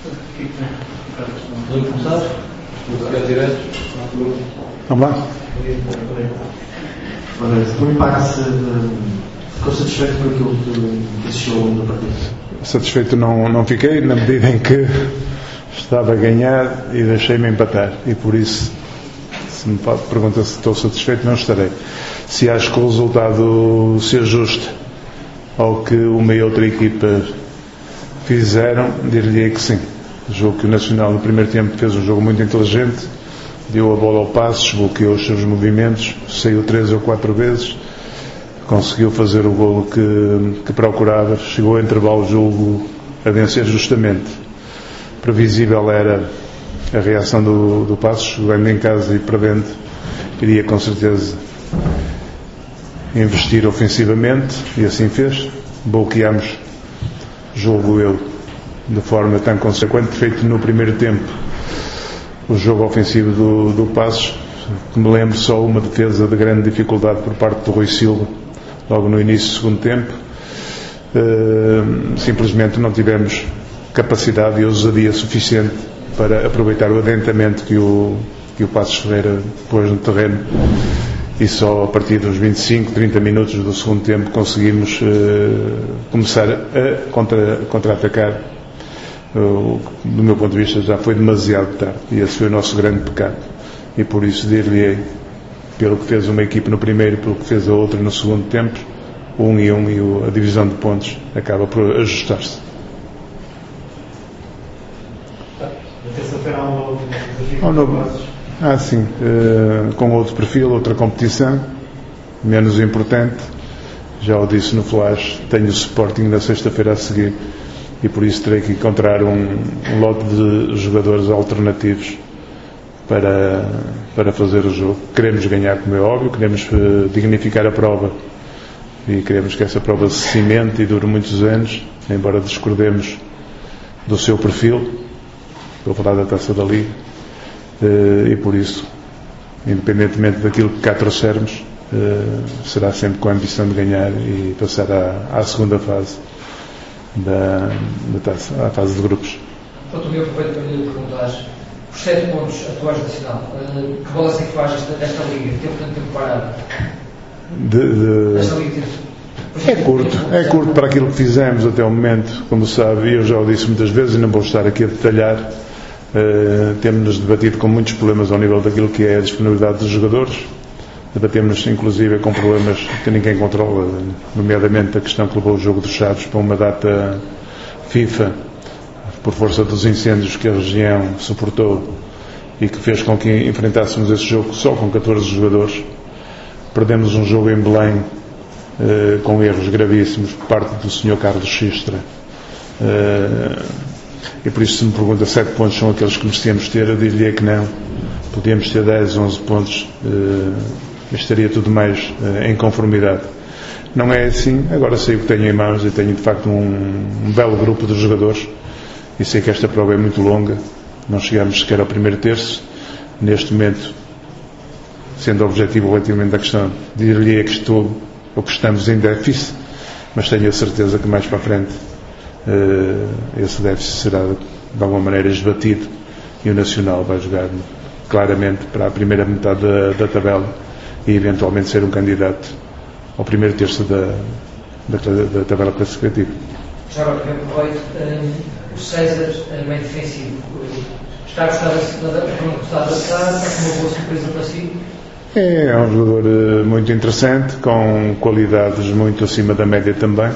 Podemos começar? Vamos lá? O impacto, ficou satisfeito por aquilo que assistiu no partido? Satisfeito não fiquei, na medida em que estava a ganhar e deixei-me empatar. E por isso, se me pergunta se estou satisfeito, não estarei. Se acho que o resultado se ajuste ao que uma e outra equipa fizeram, dir-lhe que sim. O jogo que o Nacional no primeiro tempo fez um jogo muito inteligente, deu a bola ao passe, bloqueou os seus movimentos, saiu 3 ou 4 vezes, conseguiu fazer o golo que procurava, chegou ao intervalo, julgo, a vencer justamente. Previsível era a reação do Passos, jogando em casa e perdendo, iria com certeza investir ofensivamente, e assim fez. Bloqueámos, julgo eu, de forma tão consequente, feito no primeiro tempo o jogo ofensivo do Passos, que me lembro só uma defesa de grande dificuldade por parte do Rui Silva, logo no início do segundo tempo. Simplesmente não tivemos capacidade e ousadia suficiente para aproveitar o adiantamento que o Passos Ferreira pôs no terreno, e só a partir dos 25, 30 minutos do segundo tempo conseguimos começar a contra-atacar. Do meu ponto de vista já foi demasiado tarde, e esse foi o nosso grande pecado, e por isso dir-lhe, pelo que fez uma equipe no primeiro, pelo que fez a outra no segundo tempo, 1 e 1, e a divisão de pontos acaba por ajustar-se. Terça-feira há um novo desafio. Sim, com outro perfil, outra competição, menos importante. Já o disse no Flash, tenho o Sporting na sexta-feira a seguir, e por isso terei que encontrar um lote de jogadores alternativos para fazer o jogo. Queremos ganhar, como é óbvio, queremos dignificar a prova, e queremos que essa prova se cimente e dure muitos anos, embora discordemos do seu perfil. Estou a falar da Taça da Liga, e por isso, independentemente daquilo que cá trouxermos, será sempre com a ambição de ganhar e passar à segunda fase da taça, à fase de grupos. Outro dia aproveito para lhe perguntar, os 7 pontos atuais do Nacional, que balanço é que faz desta Liga? Teve tanto tempo parado? Esta Liga É curto para aquilo que fizemos até o momento, como sabe, e eu já o disse muitas vezes e não vou estar aqui a detalhar. Temos-nos debatido com muitos problemas ao nível daquilo que é a disponibilidade dos jogadores. Debatemos inclusive com problemas que ninguém controla, nomeadamente a questão que levou o jogo dos Chaves para uma data FIFA, por força dos incêndios que a região suportou, e que fez com que enfrentássemos esse jogo só com 14 jogadores. Perdemos um jogo em Belém com erros gravíssimos por parte do Sr. Carlos Xistra, e por isso, se me pergunta 7 pontos são aqueles que merecemos ter, eu diria que não. Podíamos ter 10, 11 pontos, estaria tudo mais em conformidade. Não é assim. Agora sei o que tenho em mãos, e tenho de facto um belo grupo de jogadores, e sei que esta prova é muito longa, não chegamos sequer ao primeiro terço. Neste momento, sendo objetivo relativamente à questão, diria que estamos em déficit, mas tenho a certeza que mais para a frente esse déficit será de alguma maneira esbatido, e o Nacional vai jogar claramente para a primeira metade da tabela e eventualmente ser um candidato ao primeiro terço da tabela classificativa. Já agora, aproveito, o César, meio defensivo, está a gostar de adaptar, está com uma boa surpresa para si? É um jogador muito interessante, com qualidades muito acima da média também.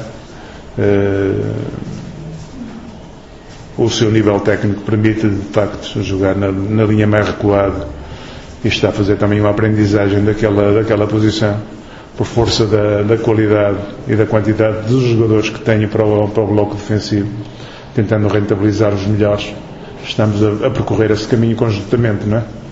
O seu nível técnico permite de facto jogar na linha mais recuada, e está a fazer também uma aprendizagem daquela posição, por força da qualidade e da quantidade dos jogadores que tenho para o bloco defensivo, tentando rentabilizar os melhores. Estamos a percorrer esse caminho conjuntamente, não é?